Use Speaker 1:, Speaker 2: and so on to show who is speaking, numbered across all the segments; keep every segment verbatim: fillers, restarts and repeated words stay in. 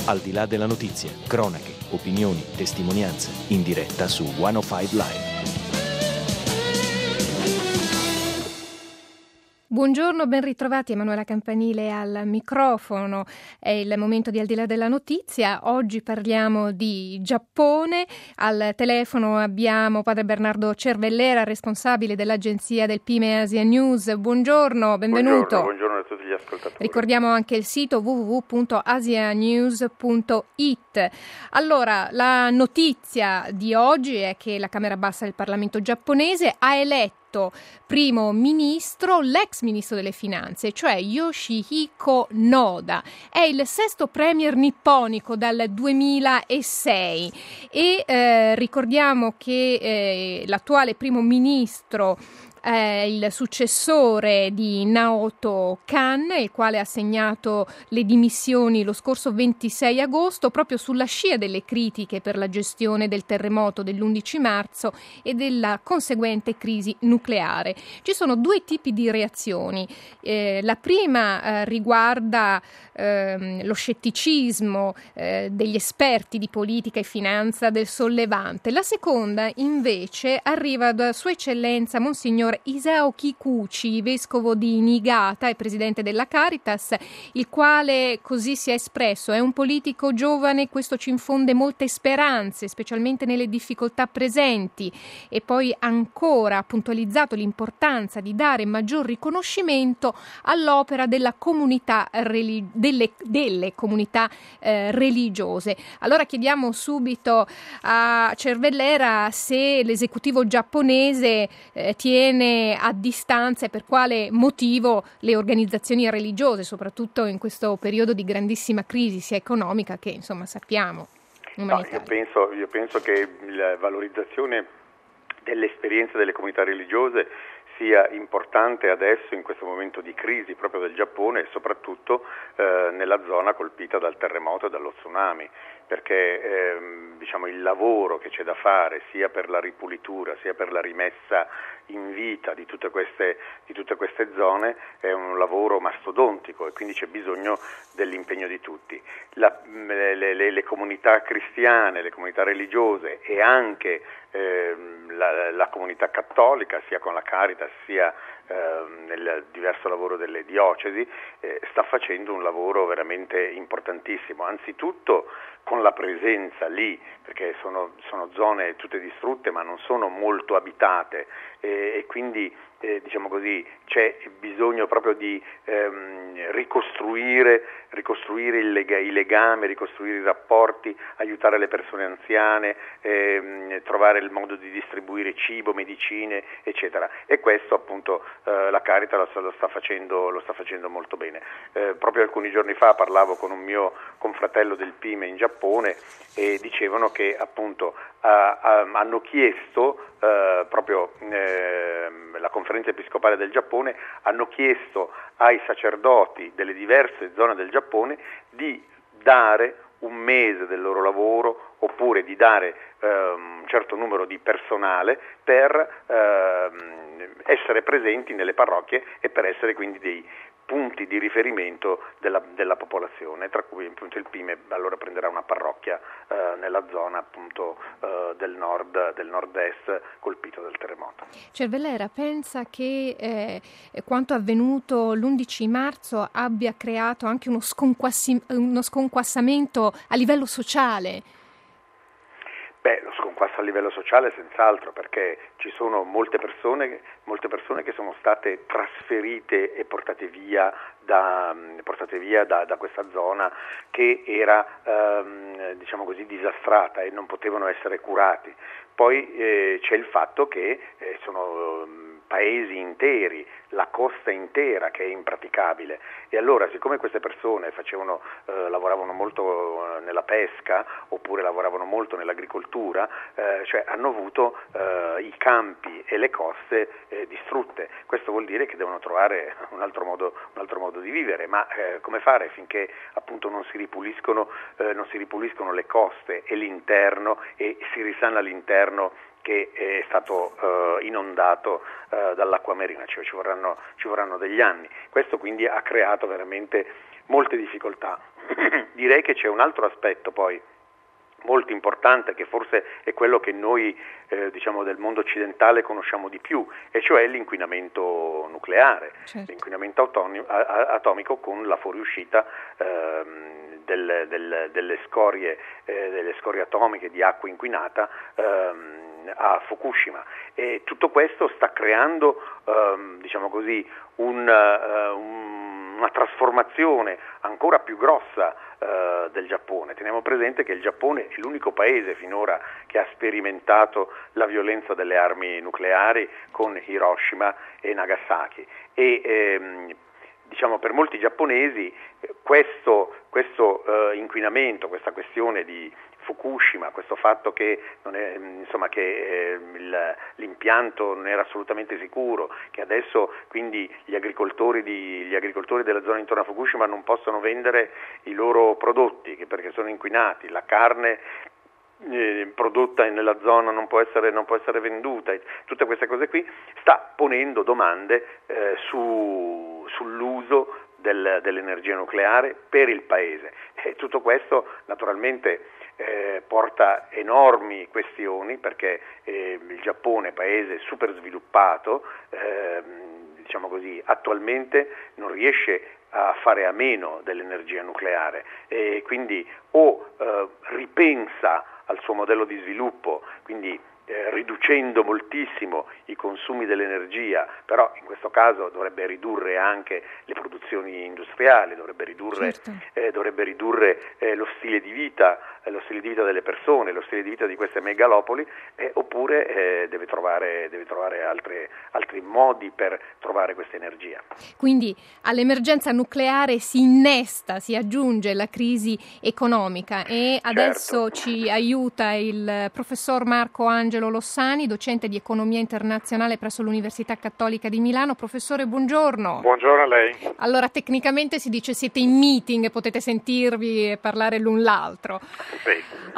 Speaker 1: Al di là della notizia, cronache, opinioni, testimonianze, in diretta su centocinque Live.
Speaker 2: Buongiorno, ben ritrovati. Emanuela Campanile al microfono. È il momento di Al di là della notizia. Oggi parliamo di Giappone. Al telefono abbiamo padre Bernardo Cervellera, responsabile dell'agenzia del P I M E Asia News. Buongiorno, benvenuto.
Speaker 3: Buongiorno, buongiorno a tutti gli ascoltatori.
Speaker 2: Ricordiamo anche il sito w w w punto asianews punto i t. Allora, la notizia di oggi è che la Camera Bassa del Parlamento giapponese ha eletto primo ministro l'ex ministro delle finanze, cioè Yoshihiko Noda. È il sesto premier nipponico dal duemilasei e eh, ricordiamo che eh, l'attuale primo ministro è il successore di Naoto Kan, il quale ha segnato le dimissioni lo scorso ventisei agosto proprio sulla scia delle critiche per la gestione del terremoto dell'undici marzo e della conseguente crisi nucleare. Ci sono due tipi di reazioni. Eh, la prima eh, riguarda eh, lo scetticismo eh, degli esperti di politica e finanza del Sollevante. La seconda invece arriva da Sua Eccellenza Monsignor Isao Kikuchi, vescovo di Niigata e presidente della Caritas, il quale così si è espresso: è un politico giovane, questo ci infonde molte speranze, specialmente nelle difficoltà presenti, e poi ancora ha puntualizzato l'importanza di dare maggior riconoscimento all'opera della comunità religi- delle, delle comunità eh, religiose. Allora chiediamo subito a Cervellera se l'esecutivo giapponese eh, tiene a distanza e per quale motivo le organizzazioni religiose, soprattutto in questo periodo di grandissima crisi sia economica che, insomma, sappiamo.
Speaker 3: No, io penso, io penso che la valorizzazione dell'esperienza delle comunità religiose sia importante adesso in questo momento di crisi proprio del Giappone e soprattutto eh, nella zona colpita dal terremoto e dallo tsunami, perché ehm, diciamo il lavoro che c'è da fare sia per la ripulitura sia per la rimessa in vita di tutte queste, di tutte queste zone è un lavoro mastodontico e quindi c'è bisogno dell'impegno di tutti. La, le, le, le comunità cristiane, le comunità religiose e anche ehm, la, la comunità cattolica, sia con la Caritas sia ehm, nel diverso lavoro delle diocesi, eh, sta facendo un lavoro veramente importantissimo, anzitutto con la presenza lì, perché sono, sono zone tutte distrutte ma non sono molto abitate e, e quindi eh, diciamo così c'è bisogno proprio di ehm, ricostruire, ricostruire il lega, i legami, ricostruire i rapporti, aiutare le persone anziane, ehm, trovare il modo di distribuire cibo, medicine, eccetera. E questo appunto eh, la Caritas lo, lo sta facendo, lo sta facendo molto bene. Eh, proprio alcuni giorni fa parlavo con un mio confratello del P I M E in Giappone e dicevano che appunto ah, ah, hanno chiesto eh, proprio eh, la Conferenza Episcopale del Giappone hanno chiesto ai sacerdoti delle diverse zone del Giappone di dare un mese del loro lavoro oppure di dare eh, un certo numero di personale per eh, essere presenti nelle parrocchie e per essere quindi dei punti di riferimento della, della popolazione, tra cui appunto il P I M E allora prenderà una parrocchia eh, nella zona appunto eh, del nord, del nord-est colpito dal terremoto.
Speaker 2: Cervellera pensa che eh, quanto avvenuto l'undici marzo abbia creato anche uno, sconquassi- uno sconquassamento a livello sociale?
Speaker 3: Beh, lo sconquasso a livello sociale senz'altro, perché ci sono molte persone, molte persone che sono state trasferite e portate via da, portate via da, da questa zona che era ehm, diciamo così disastrata e non potevano essere curati. Poi eh, c'è il fatto che eh, sono paesi interi, la costa intera che è impraticabile e allora siccome queste persone facevano, eh, lavoravano molto nella pesca oppure lavoravano molto nell'agricoltura, eh, cioè hanno avuto eh, i campi e le coste eh, distrutte. Questo vuol dire che devono trovare un altro modo, un altro modo di vivere, ma eh, come fare finché appunto non si ripuliscono, eh, non si ripuliscono le coste e l'interno e si risana l'interno che è stato eh, inondato eh, dall'acqua marina, cioè ci vorranno, ci vorranno degli anni. Questo quindi ha creato veramente molte difficoltà, direi che c'è un altro aspetto poi molto importante, che forse è quello che noi eh, diciamo del mondo occidentale conosciamo di più, e cioè l'inquinamento nucleare, certo. L'inquinamento autonomi, a, a, atomico, con la fuoriuscita ehm, del, del, delle scorie eh, delle scorie atomiche di acqua inquinata ehm, a Fukushima, e tutto questo sta creando ehm, diciamo così un, uh, un, una trasformazione ancora più grossa uh, del Giappone. Teniamo presente che il Giappone è l'unico paese finora che ha sperimentato la violenza delle armi nucleari con Hiroshima e Nagasaki, e ehm, diciamo per molti giapponesi questo, questo uh, inquinamento, questa questione di Fukushima, questo fatto che, non è, insomma, che eh, il, l'impianto non era assolutamente sicuro, che adesso quindi gli agricoltori, di, gli agricoltori della zona intorno a Fukushima non possono vendere i loro prodotti che perché sono inquinati, la carne eh, prodotta nella zona non può essere, non può essere venduta, tutte queste cose qui sta ponendo domande eh, su, sull'uso del, dell'energia nucleare per il paese, e tutto questo naturalmente Eh, porta enormi questioni, perché eh, il Giappone, paese super sviluppato, eh, diciamo così, attualmente non riesce a fare a meno dell'energia nucleare, e quindi o eh, ripensa al suo modello di sviluppo, quindi eh, riducendo moltissimo i consumi dell'energia, però in questo caso dovrebbe ridurre anche le produzioni industriali, dovrebbe ridurre, certo. eh, dovrebbe ridurre eh, lo stile di vita, eh, lo stile di vita delle persone, lo stile di vita di queste megalopoli, eh, oppure eh, deve trovare, deve trovare altre, altri modi per trovare questa energia.
Speaker 2: Quindi all'emergenza nucleare si innesta, si aggiunge la crisi economica, e adesso
Speaker 3: certo.
Speaker 2: ci aiuta il professor Marco Angelo Lossani, docente di economia internazionale presso l'Università Cattolica di Milano. Professore, buongiorno.
Speaker 4: Buongiorno a lei.
Speaker 2: Allora, tecnicamente si dice siete in meeting e potete sentirvi e parlare l'un l'altro.
Speaker 4: Sì.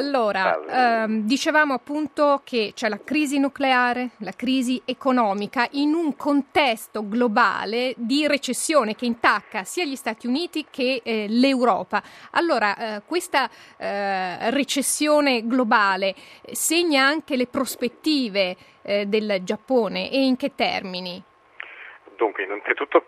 Speaker 2: Allora, ehm, dicevamo appunto che c'è la crisi nucleare, la crisi economica in un contesto globale di recessione che intacca sia gli Stati Uniti che eh, l'Europa. Allora, eh, questa eh, recessione globale segna anche le prospettive eh, del Giappone, e in che termini?
Speaker 4: Dunque, innanzitutto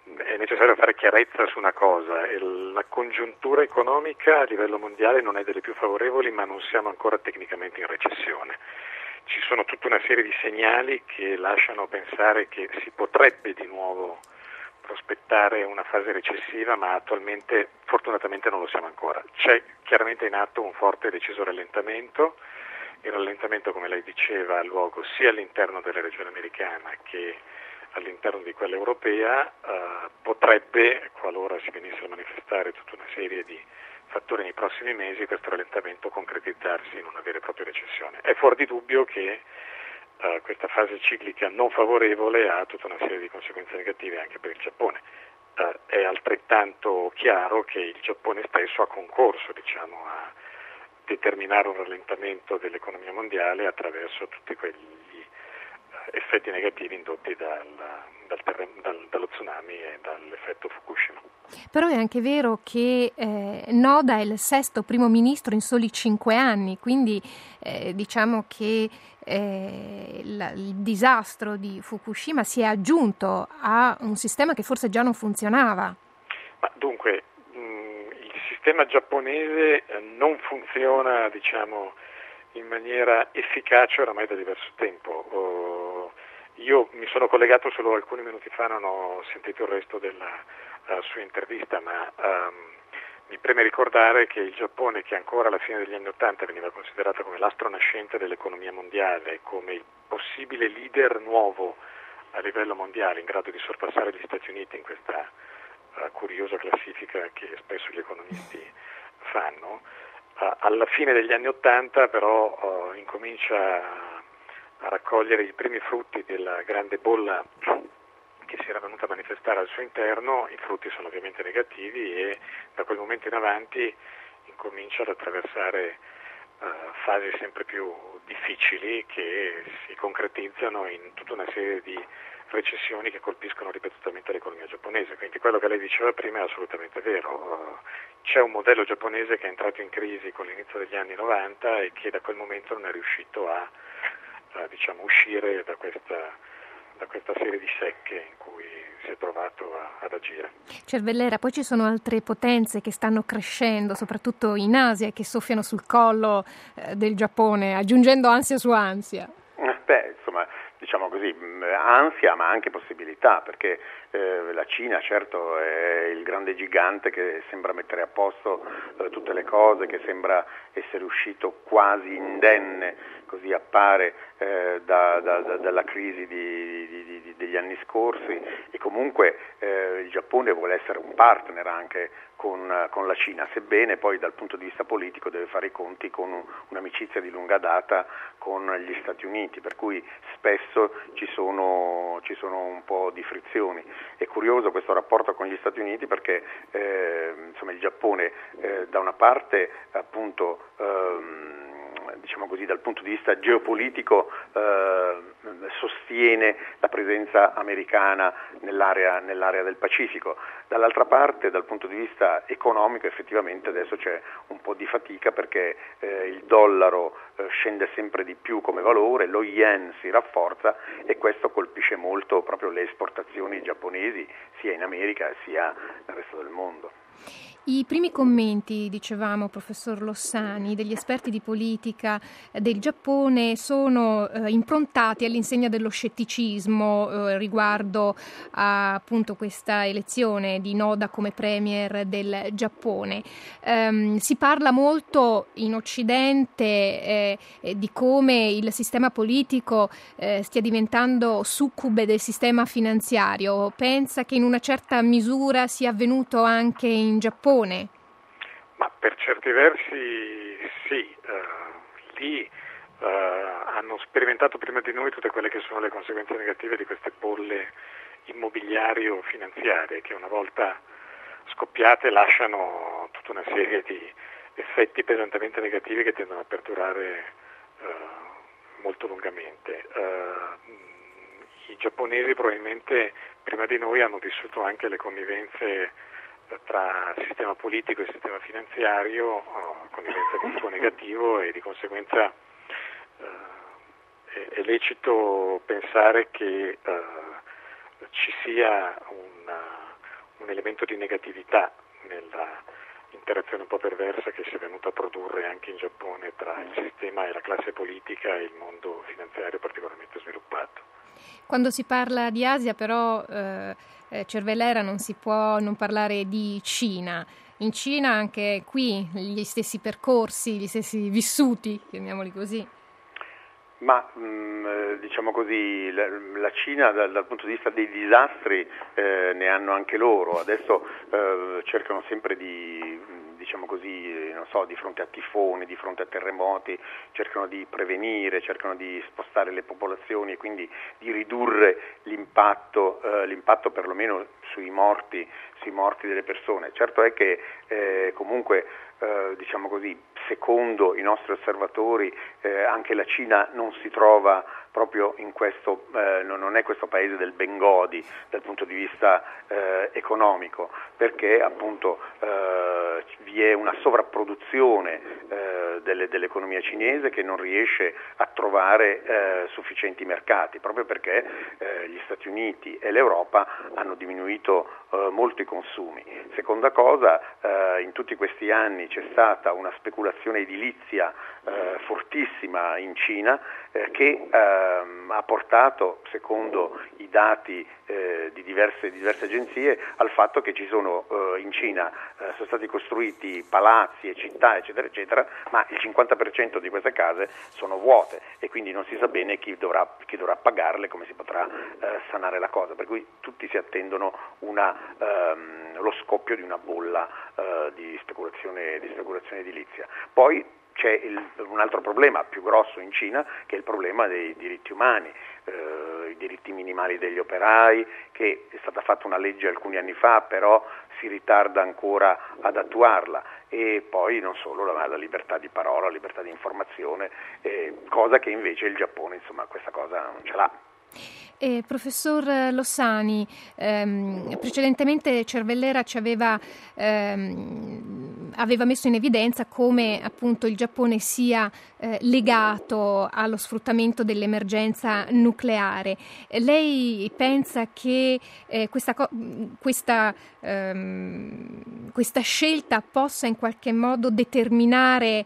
Speaker 4: è necessario fare chiarezza su una cosa: la congiuntura economica a livello mondiale non è delle più favorevoli, ma non siamo ancora tecnicamente in recessione. Ci sono tutta una serie di segnali che lasciano pensare che si potrebbe di nuovo prospettare una fase recessiva, ma attualmente fortunatamente non lo siamo ancora. C'è chiaramente in atto un forte e deciso rallentamento. Il rallentamento, come lei diceva, ha luogo sia all'interno della regione americana che all'interno di quella europea. Eh, potrebbe, qualora si venisse a manifestare tutta una serie di fattori nei prossimi mesi, questo rallentamento concretizzarsi in una vera e propria recessione. È fuori di dubbio che eh, questa fase ciclica non favorevole ha tutta una serie di conseguenze negative anche per il Giappone. Eh, è altrettanto chiaro che il Giappone stesso ha concorso, diciamo, a determinare un rallentamento dell'economia mondiale attraverso tutti quegli effetti negativi indotti dal, dal terrem- dal, dallo tsunami e dall'effetto Fukushima.
Speaker 2: Però è anche vero che eh, Noda è il sesto primo ministro in soli cinque anni, quindi eh, diciamo che eh, la, il disastro di Fukushima si è aggiunto a un sistema che forse già non funzionava.
Speaker 4: Ma dunque, il sistema giapponese non funziona, diciamo, in maniera efficace oramai da diverso tempo. Io mi sono collegato solo alcuni minuti fa, non ho sentito il resto della uh, sua intervista, ma um, mi preme ricordare che il Giappone, che ancora alla fine degli anni Ottanta veniva considerato come l'astro nascente dell'economia mondiale, come il possibile leader nuovo a livello mondiale in grado di sorpassare gli Stati Uniti in questa uh, curiosa classifica che spesso gli economisti fanno, uh, alla fine degli anni Ottanta però uh, incomincia a raccogliere i primi frutti della grande bolla che si era venuta a manifestare al suo interno. I frutti sono ovviamente negativi e da quel momento in avanti incomincia ad attraversare uh, fasi sempre più difficili che si concretizzano in tutta una serie di recessioni che colpiscono ripetutamente l'economia giapponese. Quindi quello che lei diceva prima è assolutamente vero. C'è un modello giapponese che è entrato in crisi con l'inizio degli anni novanta e che da quel momento non è riuscito a, a diciamo, uscire da questa, da questa serie di secche in cui si è trovato a, ad agire.
Speaker 2: Cervellera, poi ci sono altre potenze che stanno crescendo, soprattutto in Asia, e che soffiano sul collo eh, del Giappone, aggiungendo ansia su ansia.
Speaker 3: Beh, insomma, diciamo così, ansia ma anche possibilità, perché eh, la Cina certo è il grande gigante che sembra mettere a posto eh, tutte le cose, che sembra essere uscito quasi indenne, così appare eh, da, da, da, dalla crisi di, di, di, degli anni scorsi, e comunque eh, il Giappone vuole essere un partner anche con, con la Cina, sebbene poi dal punto di vista politico deve fare i conti con un, un'amicizia di lunga data con gli Stati Uniti, per cui spesso ci sono, ci sono un po' di frizioni. È curioso questo rapporto con gli Stati Uniti perché eh, insomma, il Giappone eh, da una parte appunto ehm, diciamo così, dal punto di vista geopolitico eh, sostiene la presenza americana nell'area, nell'area del Pacifico. Dall'altra parte, dal punto di vista economico, effettivamente adesso c'è un po' di fatica perché eh, il dollaro eh, scende sempre di più come valore, lo yen si rafforza e questo colpisce molto proprio le esportazioni giapponesi sia in America sia nel resto del mondo.
Speaker 2: I primi commenti, dicevamo, professor Lossani, degli esperti di politica del Giappone sono eh, improntati all'insegna dello scetticismo eh, riguardo a appunto questa elezione di Noda come premier del Giappone. Um, si parla molto in Occidente eh, di come il sistema politico eh, stia diventando succube del sistema finanziario. Pensa che in una certa misura sia avvenuto anche in Giappone?
Speaker 4: Ma per certi versi sì, uh, lì uh, hanno sperimentato prima di noi tutte quelle che sono le conseguenze negative di queste bolle immobiliario-finanziarie che una volta scoppiate lasciano tutta una serie di effetti pesantemente negativi che tendono a perdurare uh, molto lungamente. Uh, I giapponesi probabilmente prima di noi hanno vissuto anche le connivenze tra sistema politico e sistema finanziario, connivenza di tipo negativo, e di conseguenza eh, è, è lecito pensare che eh, ci sia una, un elemento di negatività nella interazione un po' perversa che si è venuta a produrre anche in Giappone tra il sistema e la classe politica e il mondo finanziario particolarmente sviluppato.
Speaker 2: Quando si parla di Asia però eh, eh, Cervellera non si può non parlare di Cina. In Cina anche qui gli stessi percorsi, gli stessi vissuti, chiamiamoli così.
Speaker 3: Ma mh, diciamo così, la, la Cina dal, dal punto di vista dei disastri eh, ne hanno anche loro. Adesso eh, cercano sempre di, diciamo così, non so, di fronte a tifoni, di fronte a terremoti, cercano di prevenire, cercano di spostare le popolazioni e quindi di ridurre l'impatto, eh, l'impatto perlomeno sui morti, sui morti delle persone. Certo è che eh, comunque eh, diciamo così, secondo i nostri osservatori eh, anche la Cina non si trova proprio in questo, eh, non è questo paese del Bengodi dal punto di vista eh, economico, perché appunto eh, vi è una sovrapproduzione eh, delle, dell'economia cinese che non riesce a trovare eh, sufficienti mercati, proprio perché eh, gli Stati Uniti e l'Europa hanno diminuito eh, molto i consumi. Seconda cosa, eh, in tutti questi anni c'è stata una speculazione edilizia eh, fortissima in Cina eh, che eh, ha portato, secondo i dati eh, di, diverse, di diverse agenzie, al fatto che ci sono eh, in Cina eh, sono stati costruiti palazzi e città eccetera eccetera, ma il cinquanta per cento di queste case sono vuote e quindi non si sa bene chi dovrà, chi dovrà pagarle, come si potrà eh, sanare la cosa, per cui tutti si attendono una, ehm, lo scoppio di una bolla eh, di speculazione, di speculazione edilizia. Poi c'è il, un altro problema più grosso in Cina, che è il problema dei diritti umani, eh, i diritti minimali degli operai, che è stata fatta una legge alcuni anni fa, però si ritarda ancora ad attuarla, e poi non solo la, la libertà di parola, la libertà di informazione, eh, cosa che invece il Giappone, insomma, questa cosa non ce l'ha.
Speaker 2: Eh, professor Lossani, ehm, precedentemente Cervellera ci aveva, ehm, aveva messo in evidenza come appunto il Giappone sia eh, legato allo sfruttamento dell'emergenza nucleare. Eh, lei pensa che eh, questa, co- questa, ehm, questa scelta possa in qualche modo determinare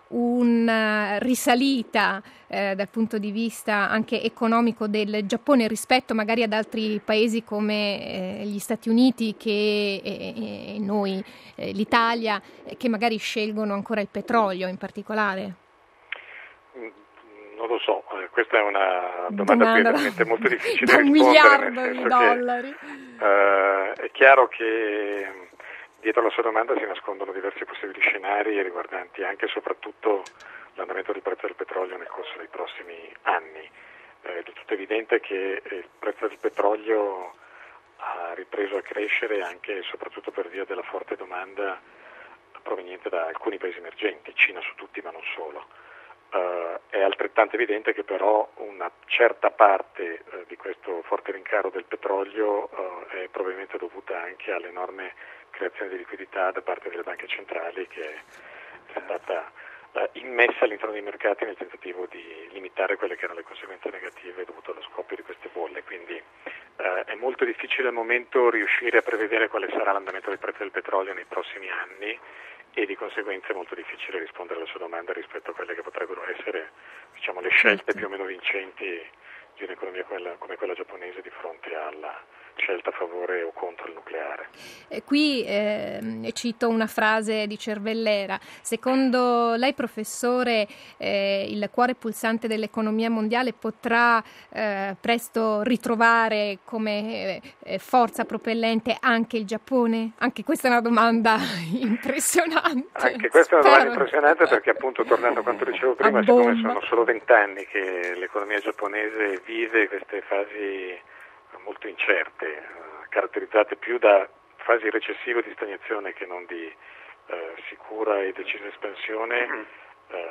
Speaker 2: una risalita eh, dal punto di vista anche economico del Giappone rispetto magari ad altri paesi come eh, gli Stati Uniti che, e, e noi, eh, l'Italia, eh, che magari scelgono ancora il petrolio in particolare?
Speaker 4: Non lo so, eh, questa è una domanda,
Speaker 2: domanda
Speaker 4: veramente molto difficile
Speaker 2: da
Speaker 4: da
Speaker 2: un
Speaker 4: rispondere.
Speaker 2: miliardo di dollari.
Speaker 4: Che, eh, è chiaro che dietro la sua domanda si nascondono diversi possibili scenari riguardanti anche e soprattutto l'andamento del prezzo del petrolio nel corso dei prossimi anni. Eh, è tutto evidente che il prezzo del petrolio ha ripreso a crescere anche e soprattutto per via della forte domanda proveniente da alcuni paesi emergenti, Cina su tutti ma non solo. Uh, è altrettanto evidente che però una certa parte uh, di questo forte rincaro del petrolio uh, è probabilmente dovuta anche all'enorme creazione di liquidità da parte delle banche centrali che è stata uh, immessa all'interno dei mercati nel tentativo di limitare quelle che erano le conseguenze negative dovute allo scoppio di queste bolle. Quindi uh, è molto difficile al momento riuscire a prevedere quale sarà l'andamento del prezzo del petrolio nei prossimi anni e di conseguenza è molto difficile rispondere alla sua domanda rispetto a quelle che potrebbero essere, diciamo, le scelte più o meno vincenti di un'economia quella, come quella giapponese di fronte alla scelta a favore o contro il nucleare.
Speaker 2: Eh, qui eh, cito una frase di Cervellera. Secondo lei, professore, eh, il cuore pulsante dell'economia mondiale potrà eh, presto ritrovare come eh, forza propellente anche il Giappone? Anche questa è una domanda impressionante.
Speaker 4: Anche questa è una domanda impressionante perché appunto, tornando a quanto dicevo prima, siccome sono solo vent'anni che l'economia giapponese vive queste fasi molto incerte, caratterizzate più da fasi recessive di stagnazione che non di eh, sicura e decisa espansione, eh,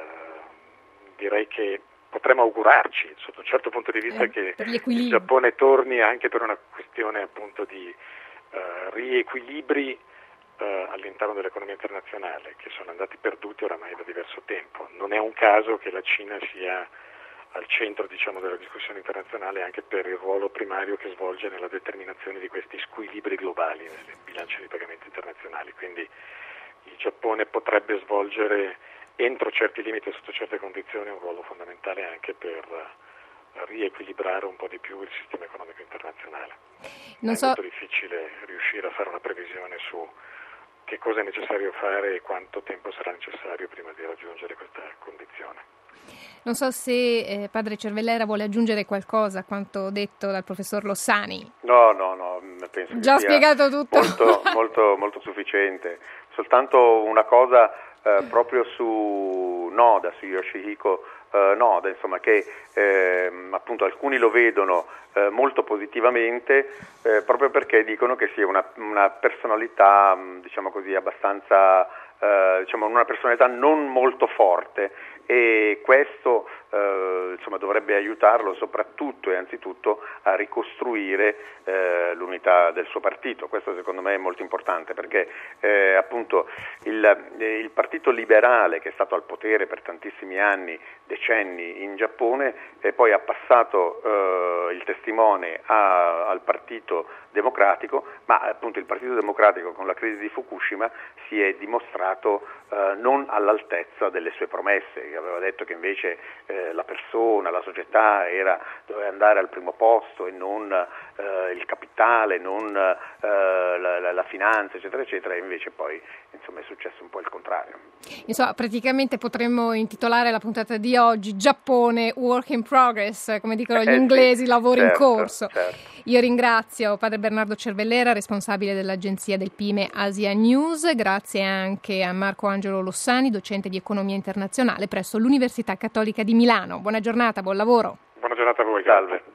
Speaker 4: direi che potremmo augurarci sotto un certo punto di vista eh, che il Giappone torni anche per una questione appunto di eh, riequilibri eh, all'interno dell'economia internazionale che sono andati perduti oramai da diverso tempo. Non è un caso che la Cina sia al centro, diciamo, della discussione internazionale anche per il ruolo primario che svolge nella determinazione di questi squilibri globali nelle bilanci di pagamenti internazionali. Quindi il Giappone potrebbe svolgere entro certi limiti e sotto certe condizioni un ruolo fondamentale anche per riequilibrare un po' di più il sistema economico internazionale. Non so... È molto difficile riuscire a fare una previsione su che cosa è necessario fare e quanto tempo sarà necessario prima di raggiungere questa condizione.
Speaker 2: Non so se eh, padre Cervellera vuole aggiungere qualcosa a quanto detto dal professor Lossani.
Speaker 3: No, no, no, penso
Speaker 2: già
Speaker 3: che sia
Speaker 2: spiegato tutto.
Speaker 3: Molto, molto, molto sufficiente. Soltanto una cosa eh, proprio su Noda, su Yoshihiko eh, Noda, insomma, che eh, appunto alcuni lo vedono eh, molto positivamente eh, proprio perché dicono che sia una, una personalità, diciamo così, abbastanza, eh, diciamo, una personalità non molto forte. E questo eh, insomma, dovrebbe aiutarlo soprattutto e anzitutto a ricostruire eh, l'unità del suo partito. Questo secondo me è molto importante perché eh, appunto il, il partito liberale che è stato al potere per tantissimi anni, decenni in Giappone, e poi ha passato eh, il testimone a, al partito democratico, ma appunto il partito democratico con la crisi di Fukushima si è dimostrato eh, non all'altezza delle sue promesse, che aveva detto che invece eh, la persona, la società era, doveva andare al primo posto e non eh, il capitale, non eh, la, la, la finanza, eccetera, eccetera, e invece poi insomma è successo un po' il contrario.
Speaker 2: Insomma, praticamente potremmo intitolare la puntata di oggi Giappone Work in Progress, come dicono gli eh, inglesi, sì, lavoro certo, in corso. Certo. Io ringrazio padre Bernardo Cervellera, responsabile dell'agenzia del P I M E Asia News, grazie anche a Marco Angelo Lossani, docente di economia internazionale presso l'Università Cattolica di Milano. Buona giornata, buon lavoro.
Speaker 4: Buona giornata a voi, salve.